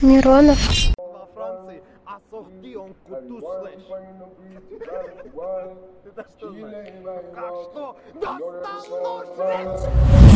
Миронов. Во Франции ассорти он куту слэш. Ты да что знаешь? Как что? Да,